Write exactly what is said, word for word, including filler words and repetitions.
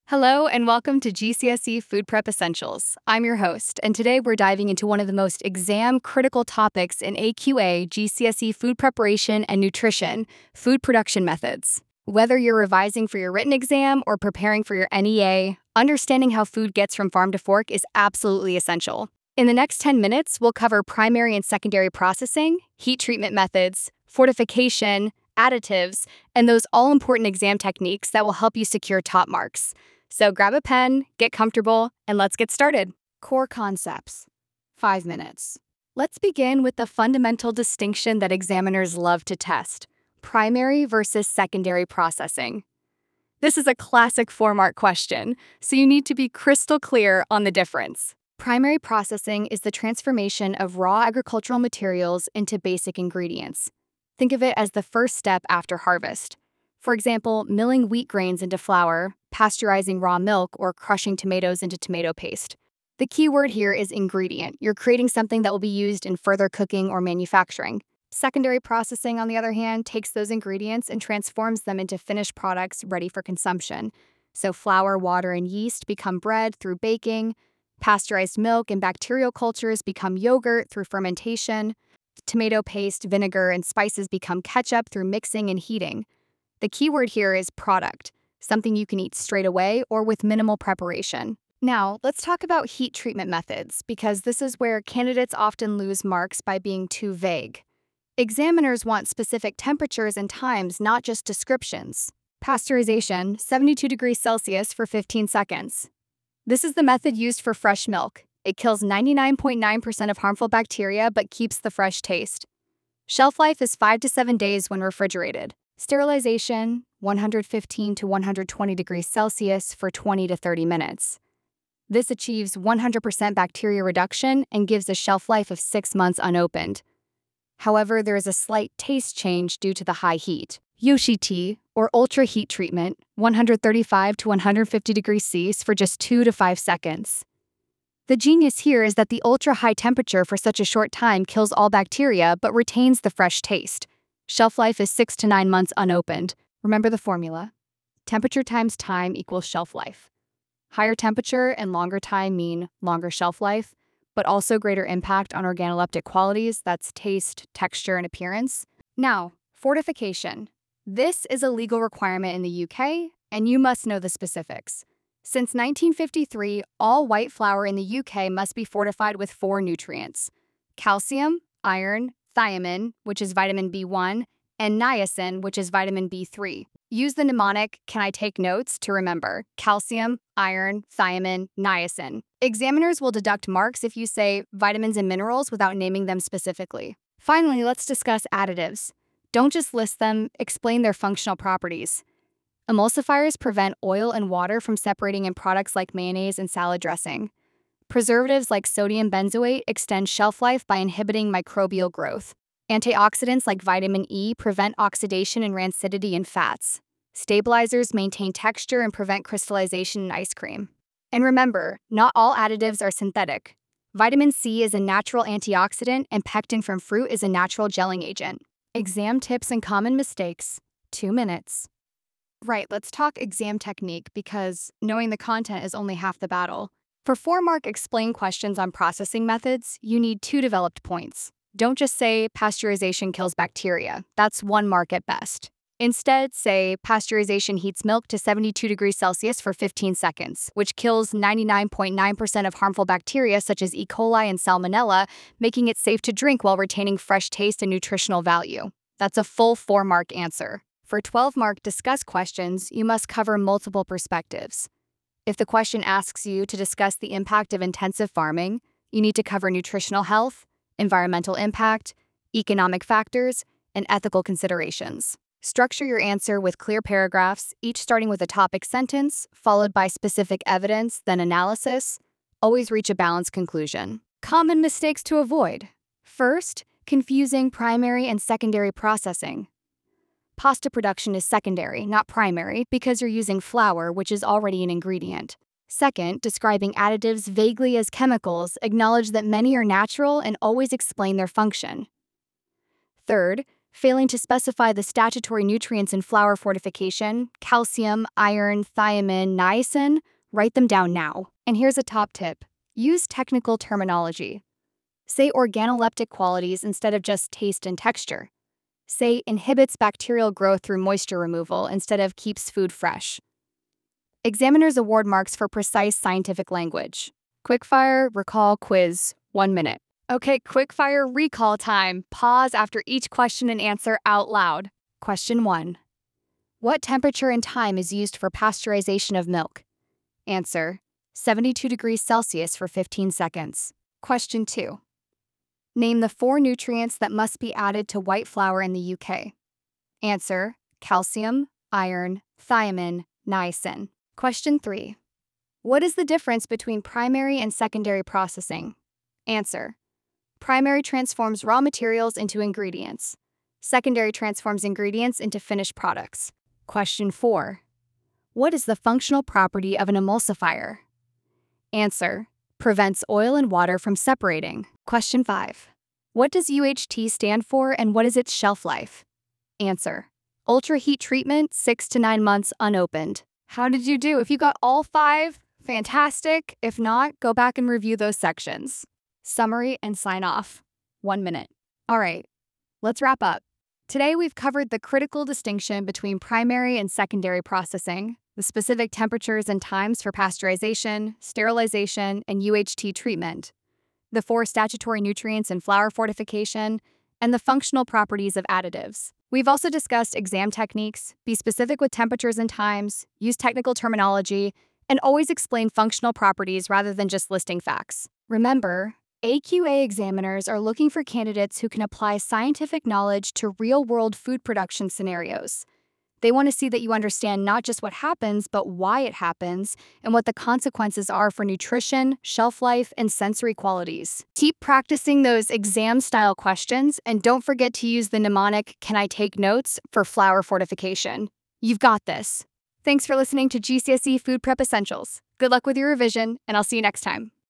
Hello and welcome to G C S E Food Prep Essentials. I'm your host, and today we're diving into one of the most exam-critical topics in A Q A G C S E food preparation and nutrition, food production methods. Whether you're revising for your written exam or preparing for your N E A, understanding how food gets from farm to fork is absolutely essential. In the next ten minutes, we'll cover primary and secondary processing, heat treatment methods, fortification, additives, and those all-important exam techniques that will help you secure top marks. So grab a pen, get comfortable, and let's get started. Core concepts. Five minutes. Let's begin with the fundamental distinction that examiners love to test: primary versus secondary processing. This is a classic four-mark question, so you need to be crystal clear on the difference. Primary processing is the transformation of raw agricultural materials into basic ingredients. Think of it as the first step after harvest. For example, milling wheat grains into flour, pasteurizing raw milk, or crushing tomatoes into tomato paste. The key word here is ingredient. You're creating something that will be used in further cooking or manufacturing. Secondary processing, on the other hand, takes those ingredients and transforms them into finished products ready for consumption. So flour, water, and yeast become bread through baking. Pasteurized milk and bacterial cultures become yogurt through fermentation. Tomato paste, vinegar, and spices become ketchup through mixing and heating. The key word here is product, something you can eat straight away or with minimal preparation. Now, let's talk about heat treatment methods, because this is where candidates often lose marks by being too vague. Examiners want specific temperatures and times, not just descriptions. Pasteurization, seventy-two degrees Celsius for fifteen seconds. This is the method used for fresh milk. It kills ninety-nine point nine percent of harmful bacteria but keeps the fresh taste. Shelf life is five to seven days when refrigerated. Sterilization, one hundred fifteen to one hundred twenty degrees Celsius for twenty to thirty minutes. This achieves one hundred percent bacteria reduction and gives a shelf life of six months unopened. However, there is a slight taste change due to the high heat. U S H T, or ultra heat treatment, one hundred thirty-five to one hundred fifty degrees Celsius for just two to five seconds. The genius here is that the ultra high temperature for such a short time kills all bacteria but retains the fresh taste. Shelf life is six to nine months unopened. Remember the formula. Temperature times time equals shelf life. Higher temperature and longer time mean longer shelf life, but also greater impact on organoleptic qualities, that's taste, texture, and appearance. Now, fortification. This is a legal requirement in the U K, and you must know the specifics. Since nineteen fifty-three, all white flour in the U K must be fortified with four nutrients: calcium, iron, thiamine, which is vitamin B one, and niacin, which is vitamin B three. Use the mnemonic, "Can I take notes?" to remember: calcium, iron, thiamine, niacin. Examiners will deduct marks if you say vitamins and minerals without naming them specifically. Finally, let's discuss additives. Don't just list them, explain their functional properties. Emulsifiers prevent oil and water from separating in products like mayonnaise and salad dressing. Preservatives like sodium benzoate extend shelf life by inhibiting microbial growth. Antioxidants like vitamin E prevent oxidation and rancidity in fats. Stabilizers maintain texture and prevent crystallization in ice cream. And remember, not all additives are synthetic. Vitamin C is a natural antioxidant, and pectin from fruit is a natural gelling agent. Exam tips and common mistakes. Two minutes. Right, let's talk exam technique, because knowing the content is only half the battle. For four-mark explain questions on processing methods, you need two developed points. Don't just say pasteurization kills bacteria. That's one mark at best. Instead, say pasteurization heats milk to seventy-two degrees Celsius for fifteen seconds, which kills ninety-nine point nine percent of harmful bacteria such as E. coli and Salmonella, making it safe to drink while retaining fresh taste and nutritional value. That's a full four-mark answer. For twelve-mark discuss questions, you must cover multiple perspectives. If the question asks you to discuss the impact of intensive farming, you need to cover nutritional health, environmental impact, economic factors, and ethical considerations. Structure your answer with clear paragraphs, each starting with a topic sentence, followed by specific evidence, then analysis. Always reach a balanced conclusion. Common mistakes to avoid. First, confusing primary and secondary processing. Pasta production is secondary, not primary, because you're using flour, which is already an ingredient. Second, describing additives vaguely as chemicals, acknowledge that many are natural and always explain their function. Third, Failing to specify the statutory nutrients in flour fortification, calcium, iron, thiamine, niacin, write them down now. And here's a top tip. Use technical terminology. Say organoleptic qualities instead of just taste and texture. Say inhibits bacterial growth through moisture removal instead of keeps food fresh. Examiners award marks for precise scientific language. Quickfire, recall, quiz, one minute. Okay, quickfire recall time. Pause after each question and answer out loud. Question one. What temperature and time is used for pasteurization of milk? Answer: seventy-two degrees Celsius for fifteen seconds. Question two. Name the four nutrients that must be added to white flour in the U K. Answer: calcium, iron, thiamine, niacin. Question three. What is the difference between primary and secondary processing? Answer: primary transforms raw materials into ingredients. Secondary transforms ingredients into finished products. Question four. What is the functional property of an emulsifier? Answer: prevents oil and water from separating. Question five. What does U H T stand for and what is its shelf life? Answer: ultra heat treatment, six to nine months unopened. How did you do? If you got all five, fantastic. If not, go back and review those sections. Summary and sign off. One minute. All right, let's wrap up. Today we've covered the critical distinction between primary and secondary processing, the specific temperatures and times for pasteurization, sterilization, and U H T treatment, the four statutory nutrients in flour fortification, and the functional properties of additives. We've also discussed exam techniques, be specific with temperatures and times, use technical terminology, and always explain functional properties rather than just listing facts. Remember, A Q A examiners are looking for candidates who can apply scientific knowledge to real-world food production scenarios. They want to see that you understand not just what happens, but why it happens, and what the consequences are for nutrition, shelf life, and sensory qualities. Keep practicing those exam-style questions, and don't forget to use the mnemonic, "Can I take notes?" for flour fortification. You've got this. Thanks for listening to G C S E Food Prep Essentials. Good luck with your revision, and I'll see you next time.